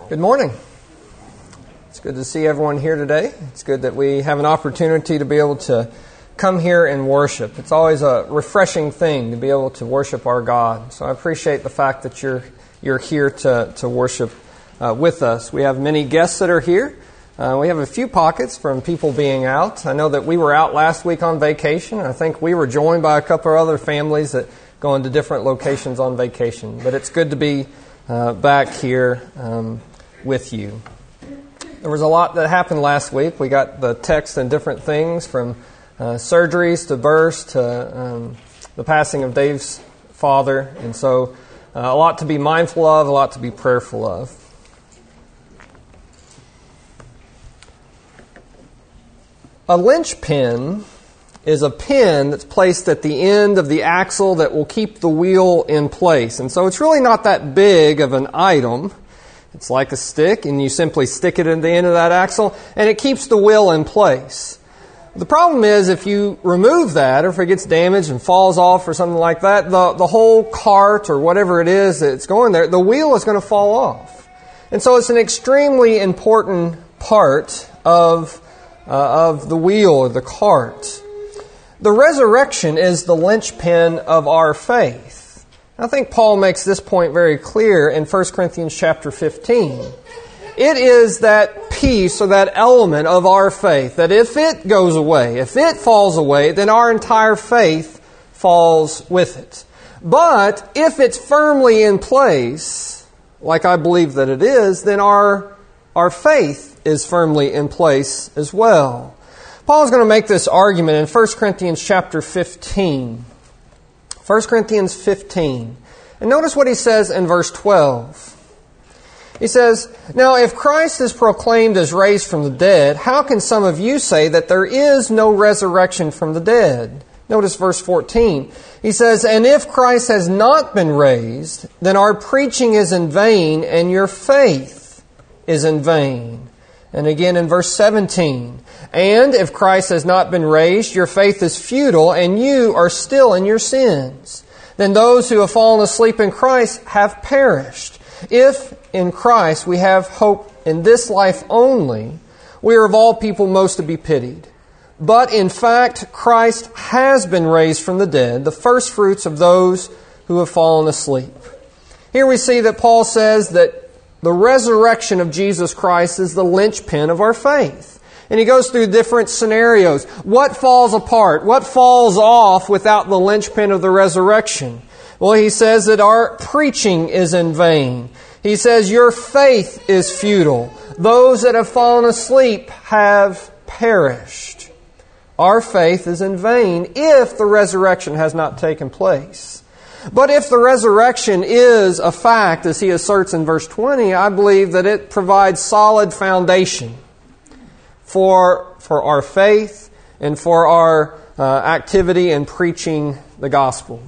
Good morning. It's good to see everyone here today. It's good that we have an opportunity to be able to come here and worship. It's always a refreshing thing to be able to worship our God. So I appreciate the fact that you're here to worship with us. We have many guests that are here. We have a few pockets from people being out. I know that we were out last week on vacation. I think we were joined by a couple of other families that go into different locations on vacation. But it's good to be back here with you. There was a lot that happened last week. We got the text and different things from surgeries to births to the passing of Dave's father. And so a lot to be mindful of, a lot to be prayerful of. A linchpin is a pin that's placed at the end of the axle that will keep the wheel in place. And so it's really not that big of an item. It's like a stick, and you simply stick it at the end of that axle, and it keeps the wheel in place. The problem is if you remove that, or if it gets damaged and falls off or something like that, the whole cart or whatever it is that's going there, the wheel is going to fall off. And so it's an extremely important part of the wheel or the cart. The resurrection is the linchpin of our faith. I think Paul makes this point very clear in 1 Corinthians chapter 15. It is that piece or that element of our faith that if it goes away, if it falls away, then our entire faith falls with it. But if it's firmly in place, like I believe that it is, then our faith is firmly in place as well. Paul is going to make this argument in 1 Corinthians chapter 15. 1 Corinthians 15. And notice what he says in verse 12. He says, "Now if Christ is proclaimed as raised from the dead, how can some of you say that there is no resurrection from the dead?" Notice verse 14. He says, "And if Christ has not been raised, then our preaching is in vain and your faith is in vain." And again in verse 17, "And if Christ has not been raised, your faith is futile, and you are still in your sins. Then those who have fallen asleep in Christ have perished. If in Christ we have hope in this life only, we are of all people most to be pitied. But in fact, Christ has been raised from the dead, the first fruits of those who have fallen asleep." Here we see that Paul says that the resurrection of Jesus Christ is the linchpin of our faith. And he goes through different scenarios. What falls apart? What falls off without the linchpin of the resurrection? Well, he says that our preaching is in vain. He says your faith is futile. Those that have fallen asleep have perished. Our faith is in vain if the resurrection has not taken place. But if the resurrection is a fact, as he asserts in verse 20, I believe that it provides solid foundation for our faith and for our activity in preaching the gospel.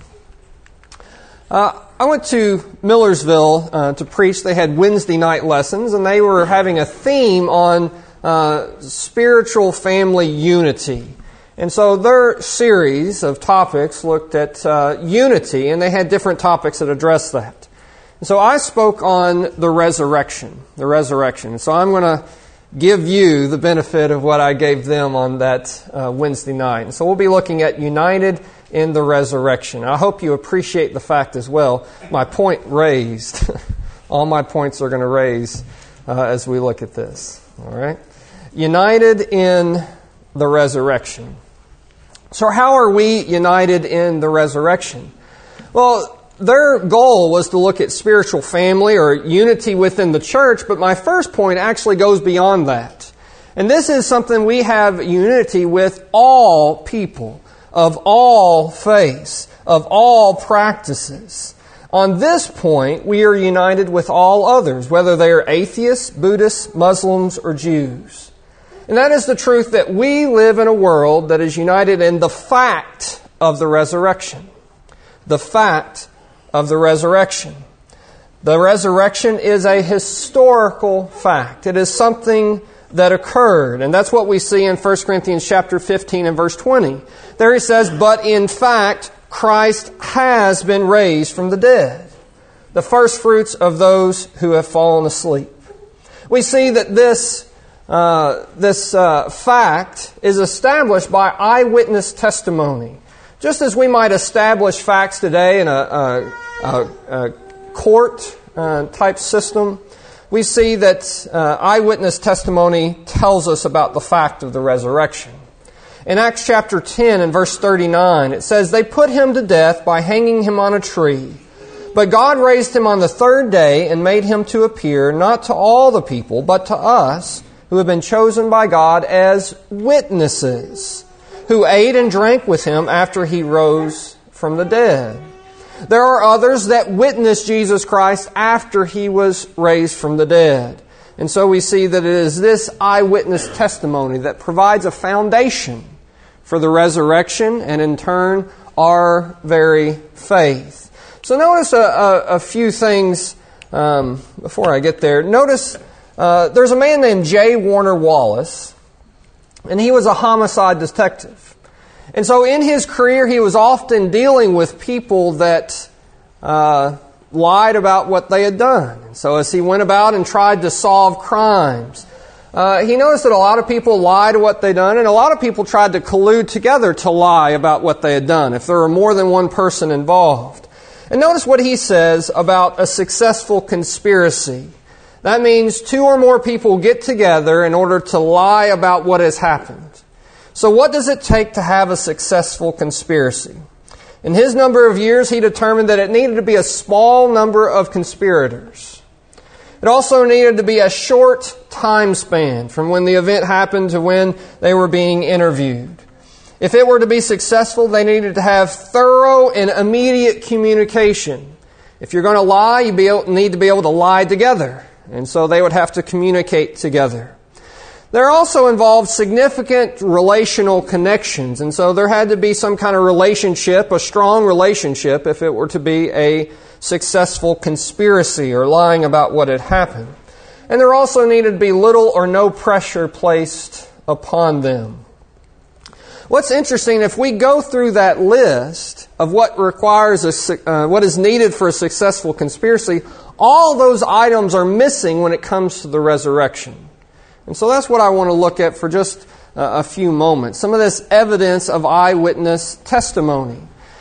I went to Millersville to preach. They had Wednesday night lessons, and they were having a theme on spiritual family unity. And so their series of topics looked at unity, and they had different topics that addressed that. And so I spoke on the resurrection. So I'm going to give you the benefit of what I gave them on that Wednesday night. And so we'll be looking at united in the resurrection. I hope you appreciate the fact as well. My point raised. All my points are going to raise as we look at this. All right? United in the resurrection. So how are we united in the resurrection? Well, their goal was to look at spiritual family or unity within the church, but my first point actually goes beyond that. And this is something we have unity with all people, of all faiths, of all practices. On this point, we are united with all others, whether they are atheists, Buddhists, Muslims, or Jews. And that is the truth that we live in a world that is united in the fact of the resurrection. The fact of the resurrection. The resurrection is a historical fact. It is something that occurred. And that's what we see in 1 Corinthians chapter 15 and verse 20. There he says, "But in fact, Christ has been raised from the dead, the first fruits of those who have fallen asleep." We see that this fact is established by eyewitness testimony. Just as we might establish facts today in a court type system, we see that eyewitness testimony tells us about the fact of the resurrection. In Acts chapter 10 and verse 39, it says, "They put him to death by hanging him on a tree. But God raised him on the third day and made him to appear, not to all the people, but to us, who have been chosen by God as witnesses, who ate and drank with him after he rose from the dead." There are others that witnessed Jesus Christ after he was raised from the dead. And so we see that it is this eyewitness testimony that provides a foundation for the resurrection and in turn our very faith. So notice a few things before I get there. Notice there's a man named J. Warner Wallace, and he was a homicide detective. And so in his career, he was often dealing with people that lied about what they had done. And so as he went about and tried to solve crimes, he noticed that a lot of people lied to what they'd done, and a lot of people tried to collude together to lie about what they had done, if there were more than one person involved. And notice what he says about a successful conspiracy. That means two or more people get together in order to lie about what has happened. So what does it take to have a successful conspiracy? In his number of years, he determined that it needed to be a small number of conspirators. It also needed to be a short time span from when the event happened to when they were being interviewed. If it were to be successful, they needed to have thorough and immediate communication. If you're going to lie, you need to be able to lie together. And so they would have to communicate together. There also involved significant relational connections. And so there had to be some kind of relationship, a strong relationship, if it were to be a successful conspiracy or lying about what had happened. And there also needed to be little or no pressure placed upon them. What's interesting, if we go through that list of what what is needed for a successful conspiracy, all those items are missing when it comes to the resurrection. And so that's what I want to look at for just a few moments. Some of this evidence of eyewitness testimony.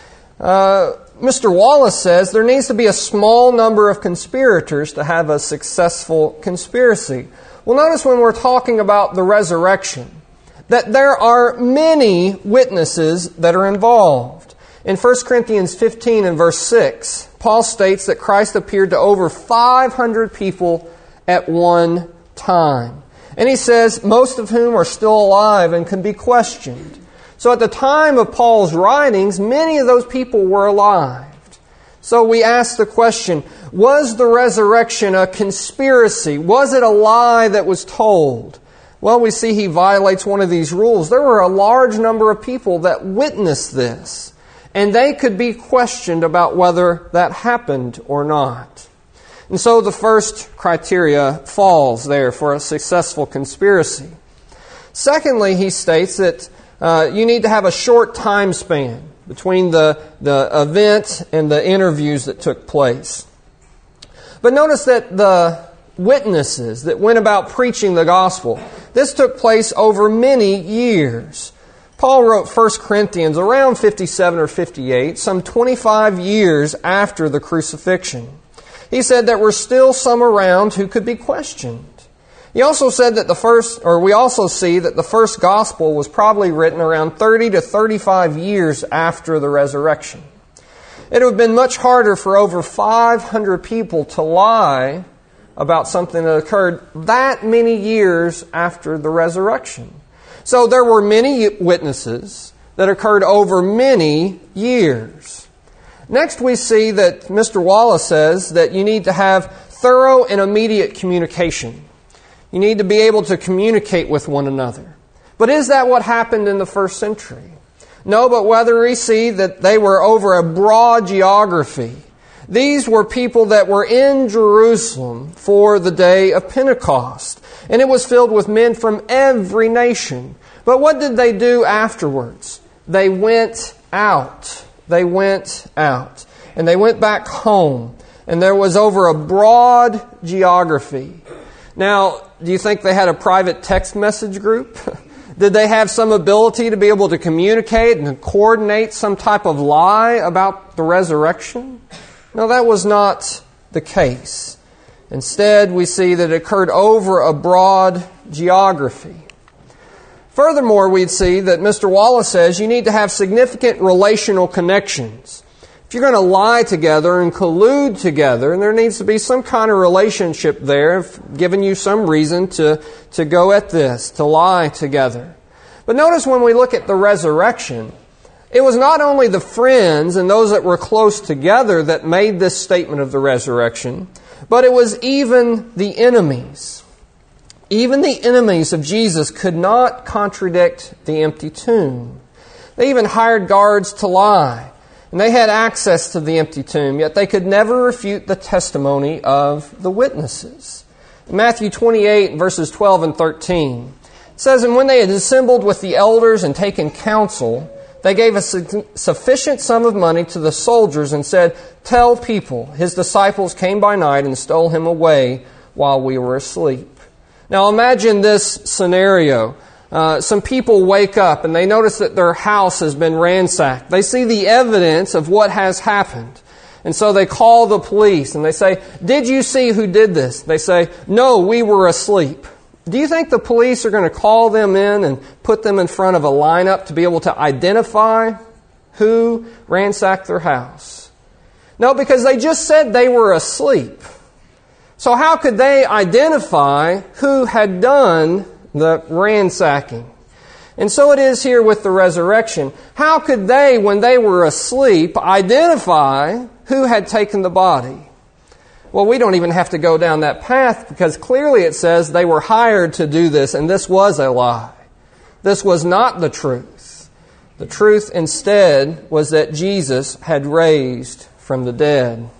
Mr. Wallace says there needs to be a small number of conspirators to have a successful conspiracy. Well, notice when we're talking about the resurrection, that there are many witnesses that are involved. In 1 Corinthians 15 and verse 6, Paul states that Christ appeared to over 500 people at one time. And he says, most of whom are still alive and can be questioned. So at the time of Paul's writings, many of those people were alive. So we ask the question, was the resurrection a conspiracy? Was it a lie that was told? Well, we see he violates one of these rules. There were a large number of people that witnessed this, and they could be questioned about whether that happened or not. And so the first criteria falls there for a successful conspiracy. Secondly, he states that you need to have a short time span between the event and the interviews that took place. But notice that the witnesses that went about preaching the gospel, this took place over many years. Paul wrote 1 Corinthians around 57 or 58, some 25 years after the crucifixion. He said there were still some around who could be questioned. He also said that we also see that the first gospel was probably written around 30 to 35 years after the resurrection. It would have been much harder for over 500 people to lie about something that occurred that many years after the resurrection. So there were many witnesses that occurred over many years. Next, we see that Mr. Wallace says that you need to have thorough and immediate communication. You need to be able to communicate with one another. But is that what happened in the first century? No, but whether we see that they were over a broad geography. These were people that were in Jerusalem for the day of Pentecost. And it was filled with men from every nation. But what did they do afterwards? They went out. They went out. And they went back home. And there was over a broad geography. Now, do you think they had a private text message group? Did they have some ability to be able to communicate and coordinate some type of lie about the resurrection? No, that was not the case. Instead, we see that it occurred over a broad geography. Furthermore, we'd see that Mr. Wallace says you need to have significant relational connections. If you're going to lie together and collude together, and there needs to be some kind of relationship there, giving you some reason to go at this, to lie together. But notice when we look at the resurrection, it was not only the friends and those that were close together that made this statement of the resurrection, but it was even the enemies. Even the enemies of Jesus could not contradict the empty tomb. They even hired guards to lie. And they had access to the empty tomb, yet they could never refute the testimony of the witnesses. In Matthew 28, verses 12 and 13, it says, "And when they had assembled with the elders and taken counsel, they gave a sufficient sum of money to the soldiers and said, 'Tell people, his disciples came by night and stole him away while we were asleep.'" Now imagine this scenario. Some people wake up and they notice that their house has been ransacked. They see the evidence of what has happened. And so they call the police and they say, "Did you see who did this?" They say, "No, we were asleep." Do you think the police are going to call them in and put them in front of a lineup to be able to identify who ransacked their house? No, because they just said they were asleep. So how could they identify who had done the ransacking? And so it is here with the resurrection. How could they, when they were asleep, identify who had taken the body? Well, we don't even have to go down that path because clearly it says they were hired to do this, and this was a lie. This was not the truth. The truth instead was that Jesus had raised from the dead.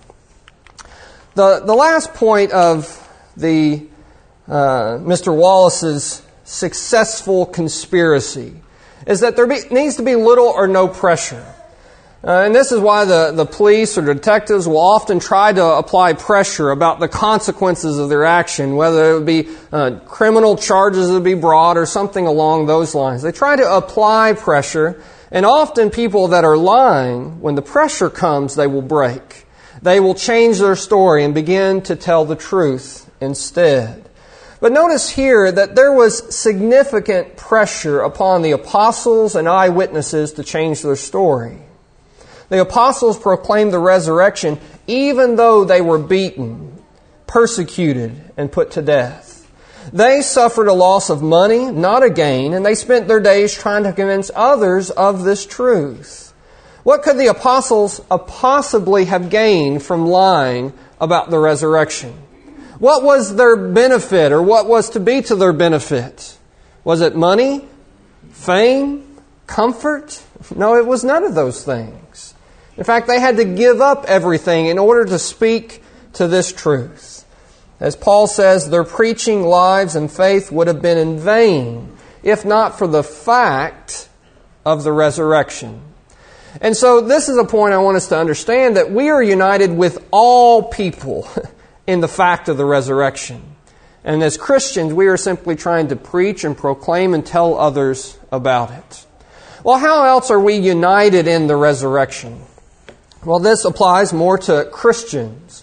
The last point of the Mr. Wallace's successful conspiracy is that there needs to be little or no pressure. And this is why the police or detectives will often try to apply pressure about the consequences of their action, whether it would be criminal charges that would be brought or something along those lines. They try to apply pressure, and often people that are lying, when the pressure comes, they will break. They will change their story and begin to tell the truth instead. But notice here that there was significant pressure upon the apostles and eyewitnesses to change their story. The apostles proclaimed the resurrection even though they were beaten, persecuted, and put to death. They suffered a loss of money, not a gain, and they spent their days trying to convince others of this truth. What could the apostles possibly have gained from lying about the resurrection? What was their benefit, or what was to be to their benefit? Was it money? Fame? Comfort? No, it was none of those things. In fact, they had to give up everything in order to speak to this truth. As Paul says, their preaching, lives, and faith would have been in vain if not for the fact of the resurrection. And so this is a point I want us to understand, that we are united with all people in the fact of the resurrection. And as Christians, we are simply trying to preach and proclaim and tell others about it. Well, how else are we united in the resurrection? Well, this applies more to Christians.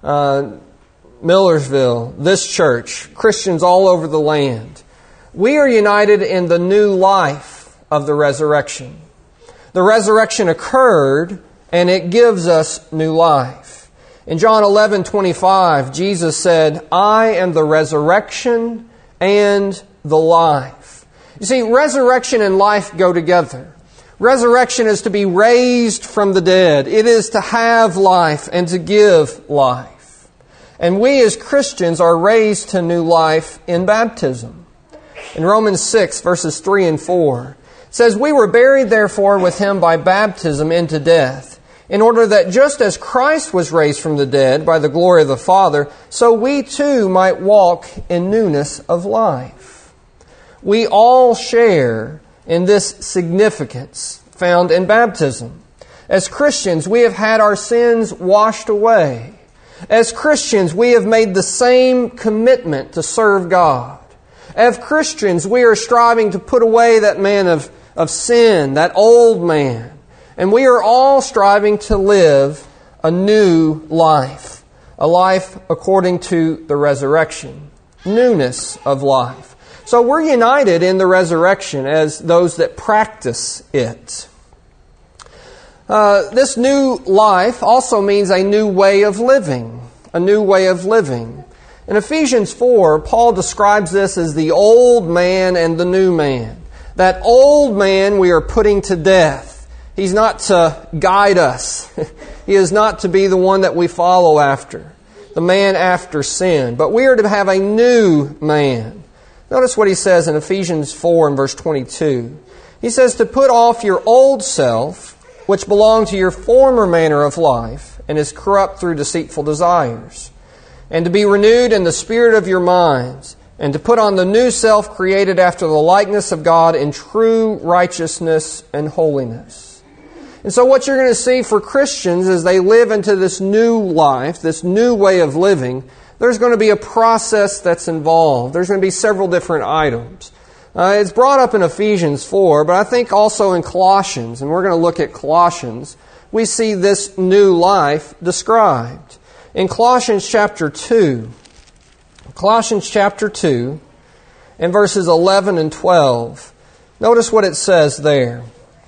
Millersville, this church, Christians all over the land. We are united in the new life of the resurrection. The resurrection occurred, and it gives us new life. In John 11:25, Jesus said, "I am the resurrection and the life." You see, resurrection and life go together. Resurrection is to be raised from the dead. It is to have life and to give life. And we as Christians are raised to new life in baptism. In Romans 6, verses 3 and 4, it says, "We were buried therefore with Him by baptism into death, in order that just as Christ was raised from the dead by the glory of the Father, so we too might walk in newness of life." We all share in this significance found in baptism. As Christians, we have had our sins washed away. As Christians, we have made the same commitment to serve God. As Christians, we are striving to put away that man of sin, that old man. And we are all striving to live a new life. A life according to the resurrection. Newness of life. So we're united in the resurrection as those that practice it. This new life also means a new way of living. A new way of living. In Ephesians 4, Paul describes this as the old man and the new man. That old man we are putting to death. He's not to guide us. He is not to be the one that we follow after. The man after sin. But we are to have a new man. Notice what he says in Ephesians 4 and verse 22. He says to put off your old self, which belonged to your former manner of life, and is corrupt through deceitful desires, and to be renewed in the spirit of your minds, and to put on the new self created after the likeness of God in true righteousness and holiness. And so what you're going to see for Christians as they live into this new life, this new way of living, there's going to be a process that's involved. There's going to be several different items. It's brought up in Ephesians 4, but I think also in Colossians, and we're going to look at Colossians, we see this new life described. In Colossians chapter 2, and verses 11 and 12, notice what it says there.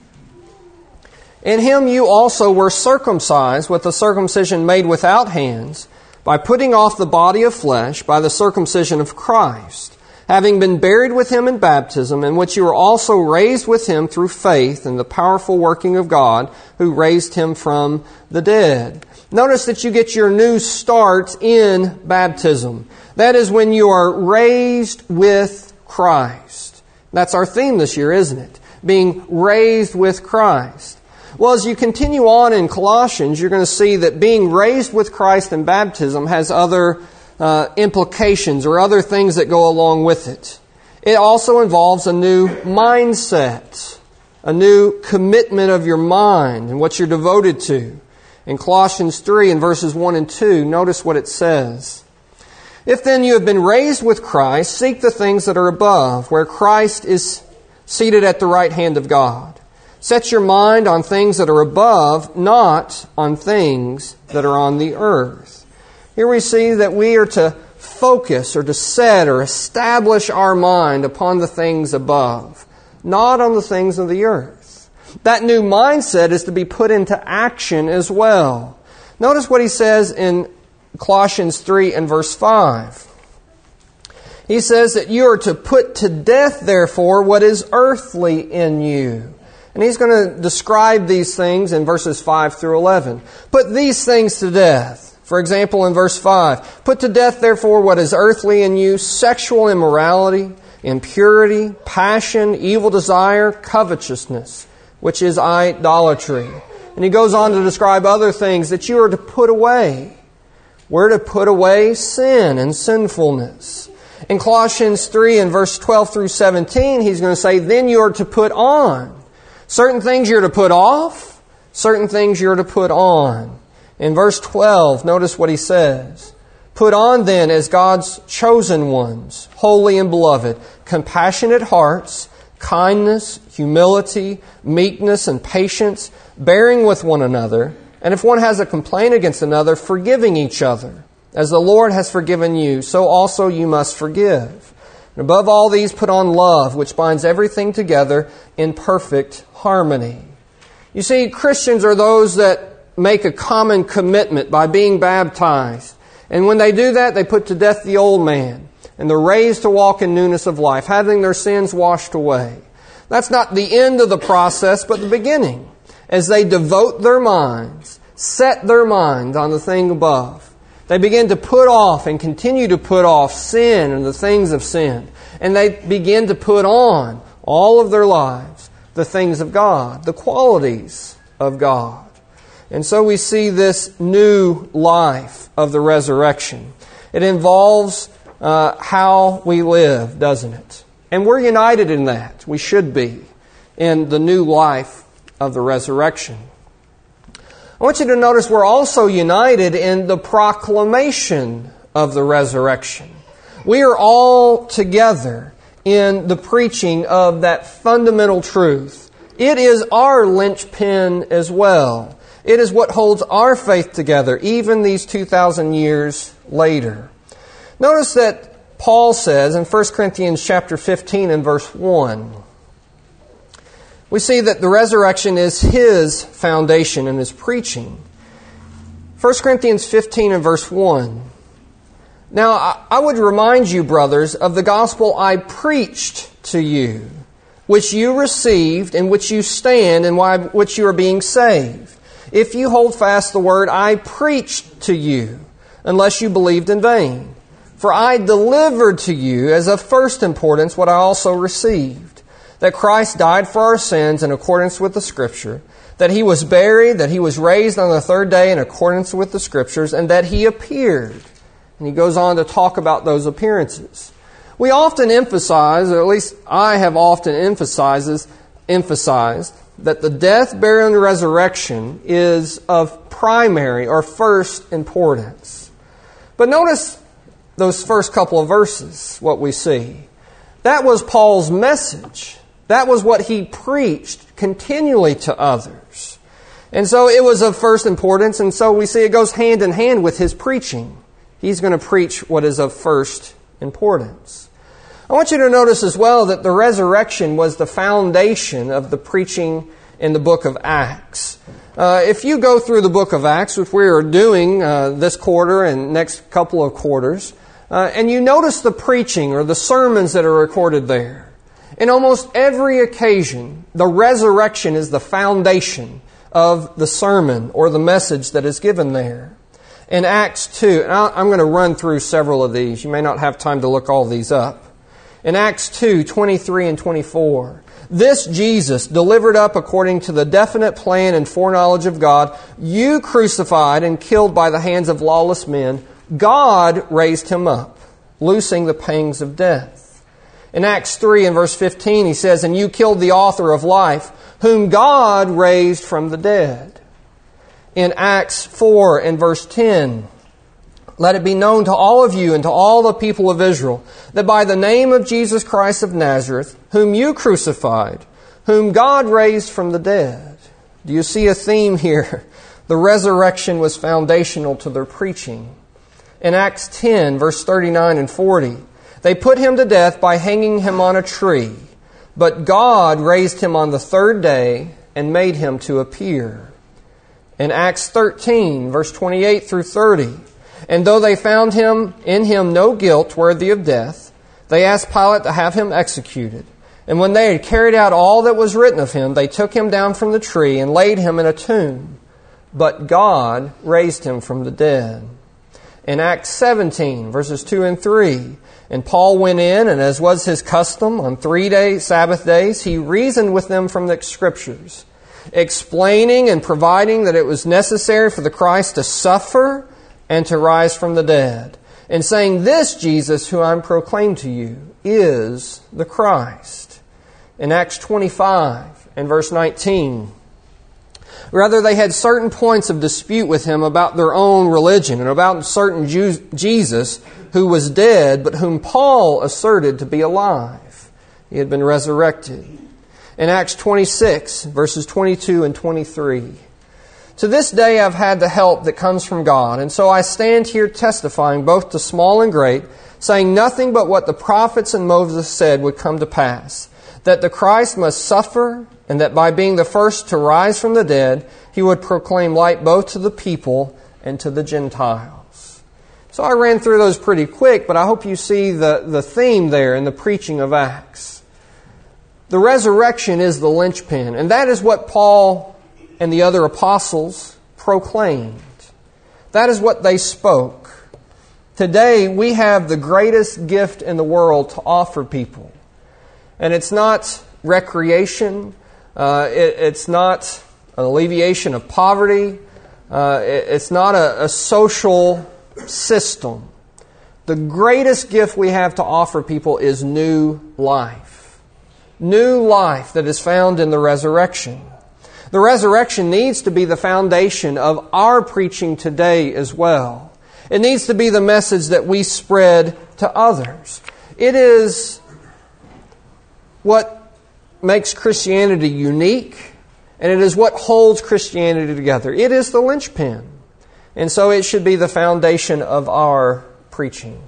In Him you also were circumcised with a circumcision made without hands, by putting off the body of flesh by the circumcision of Christ, having been buried with Him in baptism, in which you were also raised with Him through faith in the powerful working of God, who raised Him from the dead. Notice that you get your new start in baptism. That is when you are raised with Christ. That's our theme this year, isn't it? Being raised with Christ. Well, as you continue on in Colossians, you're going to see that being raised with Christ in baptism has other implications or other things that go along with it. It also involves a new mindset, a new commitment of your mind and what you're devoted to. In Colossians 3 and verses 1 and 2, notice what it says. If then you have been raised with Christ, seek the things that are above, where Christ is seated at the right hand of God. Set your mind on things that are above, not on things that are on the earth. Here we see that we are to focus or to set or establish our mind upon the things above, not on the things of the earth. That new mindset is to be put into action as well. Notice what he says in Colossians 3 and verse 5. He says that you are to put to death, therefore, what is earthly in you. And he's going to describe these things in verses 5 through 11. Put these things to death. For example, in verse 5, put to death, therefore, what is earthly in you, sexual immorality, impurity, passion, evil desire, covetousness, which is idolatry. And he goes on to describe other things that you are to put away. We're to put away sin and sinfulness. In Colossians 3 and verse 12 through 17, he's going to say, then you are to put on. Certain things you're to put off, certain things you're to put on. In verse 12, notice what he says. Put on then as God's chosen ones, holy and beloved, compassionate hearts, kindness, humility, meekness, and patience, bearing with one another, and if one has a complaint against another, forgiving each other. As the Lord has forgiven you, so also you must forgive. And above all these, put on love, which binds everything together in perfect harmony. You see, Christians are those that make a common commitment by being baptized. And when they do that, they put to death the old man. And they're raised to walk in newness of life, having their sins washed away. That's not the end of the process, but the beginning. As they devote their minds, set their minds on the thing above. They begin to put off and continue to put off sin and the things of sin. And they begin to put on all of their lives the things of God, the qualities of God. And so we see this new life of the resurrection. It involves how we live, doesn't it? And we're united in that. We should be in the new life of the resurrection. I want you to notice we're also united in the proclamation of the resurrection. We are all together in the preaching of that fundamental truth. It is our linchpin as well. It is what holds our faith together, even these 2,000 years later. Notice that Paul says in 1 Corinthians chapter 15 and verse 1, we see that the resurrection is his foundation in his preaching. 1 Corinthians 15 and verse 1. Now, I would remind you, brothers, of the gospel I preached to you, which you received, in which you stand, and by which you are being saved, if you hold fast the word I preached to you, unless you believed in vain. For I delivered to you as of first importance what I also received, that Christ died for our sins in accordance with the Scripture, that He was buried, that He was raised on the third day in accordance with the Scriptures, and that He appeared. And he goes on to talk about those appearances. We often emphasize, or at least I have often emphasized, that the death, burial, and resurrection is of primary or first importance. But notice those first couple of verses, what we see. That was Paul's message. That was what he preached continually to others. And so it was of first importance, and so we see it goes hand in hand with his preaching. He's going to preach what is of first importance. I want you to notice as well that the resurrection was the foundation of the preaching in the book of Acts. If you go through the book of Acts, which we are doing this quarter and next couple of quarters, and you notice the preaching or the sermons that are recorded there, in almost every occasion, the resurrection is the foundation of the sermon or the message that is given there. In Acts 2, and I'm going to run through several of these. You may not have time to look all these up. In Acts 2, 23 and 24, this Jesus, delivered up according to the definite plan and foreknowledge of God, you crucified and killed by the hands of lawless men, God raised Him up, loosing the pangs of death. In Acts 3 and verse 15, he says, and you killed the author of life, whom God raised from the dead. In Acts 4 and verse 10, let it be known to all of you and to all the people of Israel that by the name of Jesus Christ of Nazareth, whom you crucified, whom God raised from the dead. Do you see a theme here? The resurrection was foundational to their preaching. In Acts 10, verse 39 and 40, they put Him to death by hanging Him on a tree, but God raised Him on the third day and made Him to appear. In Acts 13, verse 28 through 30, and though they found in him no guilt worthy of death, they asked Pilate to have Him executed. And when they had carried out all that was written of Him, they took Him down from the tree and laid Him in a tomb. But God raised Him from the dead. In Acts 17, verses 2 and 3, and Paul went in, and as was his custom, on 3 Sabbath days, he reasoned with them from the Scriptures, explaining and providing that it was necessary for the Christ to suffer and to rise from the dead, and saying, this Jesus who I proclaim to you is the Christ. In Acts 25 and verse 19, rather they had certain points of dispute with him about their own religion and about certain Jesus who was dead, but whom Paul asserted to be alive. He had been resurrected. In Acts 26, verses 22 and 23. To this day I've had the help that comes from God, and so I stand here testifying both to small and great, saying nothing but what the prophets and Moses said would come to pass, that the Christ must suffer, and that by being the first to rise from the dead, He would proclaim light both to the people and to the Gentiles. So I ran through those pretty quick, but I hope you see the theme there in the preaching of Acts. The resurrection is the linchpin, and that is what Paul and the other apostles proclaimed. That is what they spoke. Today, we have the greatest gift in the world to offer people. And it's not recreation. It's not an alleviation of poverty. It's not a social system. The greatest gift we have to offer people is new life. New life that is found in the resurrection. The resurrection needs to be the foundation of our preaching today as well. It needs to be the message that we spread to others. It is what makes Christianity unique, and it is what holds Christianity together. It is the linchpin. And so it should be the foundation of our preaching.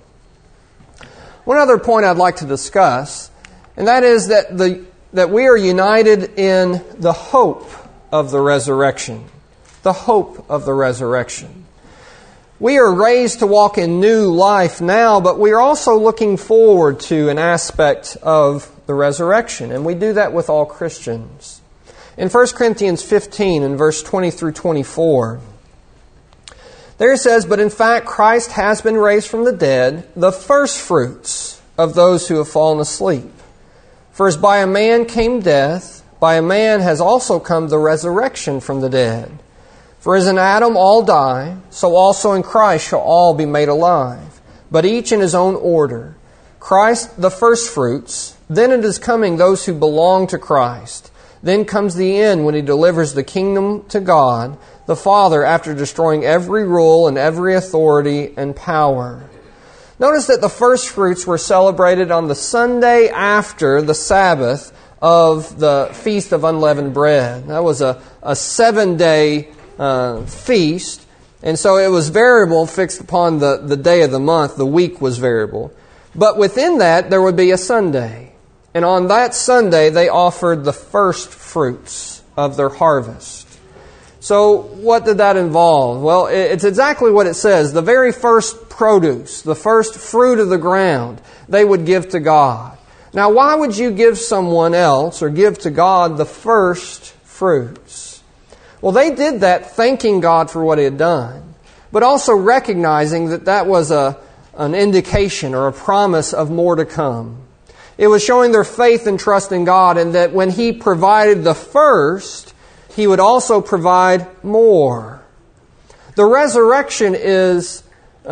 One other point I'd like to discuss, and that is that we are united in the hope of the resurrection. The hope of the resurrection. We are raised to walk in new life now, but we are also looking forward to an aspect of the resurrection, and we do that with all Christians. In 1 Corinthians 15, in verse 20 through 24, there it says, "But in fact Christ has been raised from the dead, the firstfruits of those who have fallen asleep. For as by a man came death, by a man has also come the resurrection from the dead. For as in Adam all die, so also in Christ shall all be made alive, but each in his own order. Christ the firstfruits, then it is coming those who belong to Christ. Then comes the end when He delivers the kingdom to God, the Father, after destroying every rule and every authority and power." Notice that the firstfruits were celebrated on the Sunday after the Sabbath of the Feast of Unleavened Bread. That was a 7-day feast, and so it was variable, fixed upon the day of the month. The week was variable. But within that, there would be a Sunday. And on that Sunday, they offered the first fruits of their harvest. So what did that involve? Well, it's exactly what it says. The very first produce, the first fruit of the ground, they would give to God. Now, why would you give someone else or give to God the first fruits? Well, they did that thanking God for what He had done, but also recognizing that that was an indication or a promise of more to come. It was showing their faith and trust in God, and that when He provided the first, He would also provide more. The resurrection is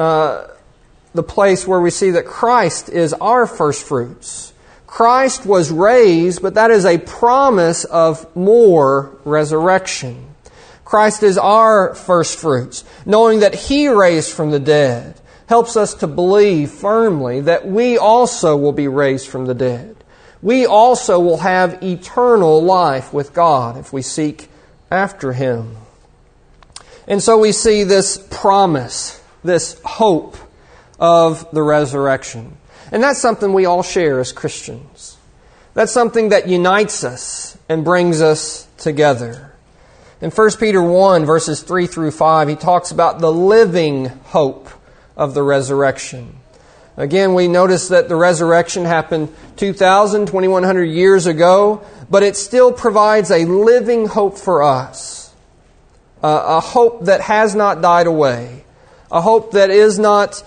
the place where we see that Christ is our first fruits. Christ was raised, but that is a promise of more resurrection. Christ is our first fruits. Knowing that He raised from the dead helps us to believe firmly that we also will be raised from the dead. We also will have eternal life with God if we seek after Him. And so we see this promise, this hope of the resurrection. And that's something we all share as Christians. That's something that unites us and brings us together. In 1 Peter 1, verses 3 through 5, he talks about the living hope of the resurrection. Again, we notice that the resurrection happened 2,100 years ago, but it still provides a living hope for us. A hope that has not died away. A hope that is not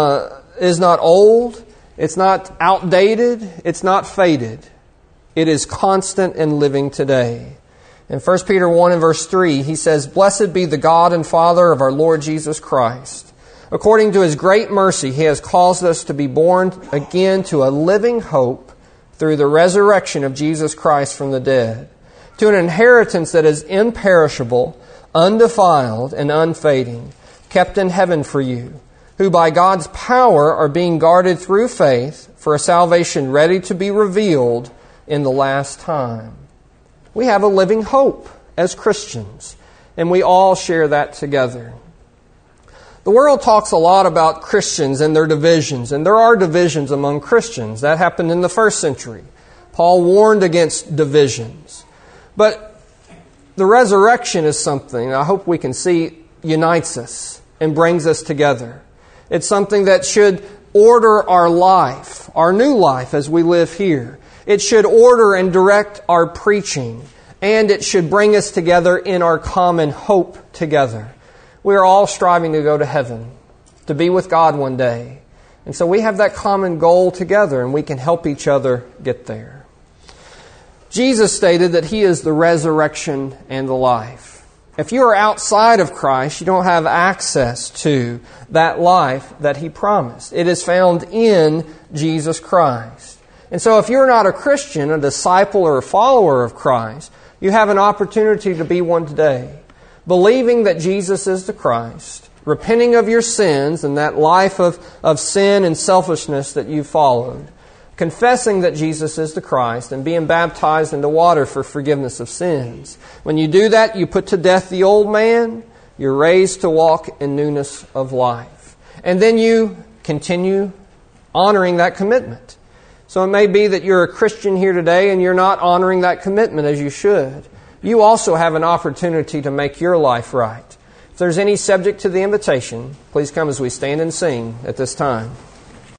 old. It's not outdated. It's not faded. It is constant and living today. In 1 Peter 1 and verse 3, he says, "Blessed be the God and Father of our Lord Jesus Christ. According to His great mercy, He has caused us to be born again to a living hope through the resurrection of Jesus Christ from the dead, to an inheritance that is imperishable, undefiled, and unfading, kept in heaven for you, who by God's power are being guarded through faith for a salvation ready to be revealed in the last time." We have a living hope as Christians, and we all share that together. The world talks a lot about Christians and their divisions, and there are divisions among Christians. That happened in the first century. Paul warned against divisions. But the resurrection is something, I hope we can see, unites us and brings us together. It's something that should order our life, our new life as we live here. It should order and direct our preaching, and it should bring us together in our common hope together. We are all striving to go to heaven, to be with God one day. And so we have that common goal together, and we can help each other get there. Jesus stated that He is the resurrection and the life. If you are outside of Christ, you don't have access to that life that He promised. It is found in Jesus Christ. And so if you're not a Christian, a disciple or a follower of Christ, You have an opportunity to be one today. Believing that Jesus is the Christ, repenting of your sins and that life of sin and selfishness that you followed, confessing that Jesus is the Christ, and being baptized into water for forgiveness of sins. When you do that, you put to death the old man. You're raised to walk in newness of life. And then you continue honoring that commitment. So it may be that you're a Christian here today and you're not honoring that commitment as you should. You also have an opportunity to make your life right. If there's any subject to the invitation, please come as we stand and sing at this time.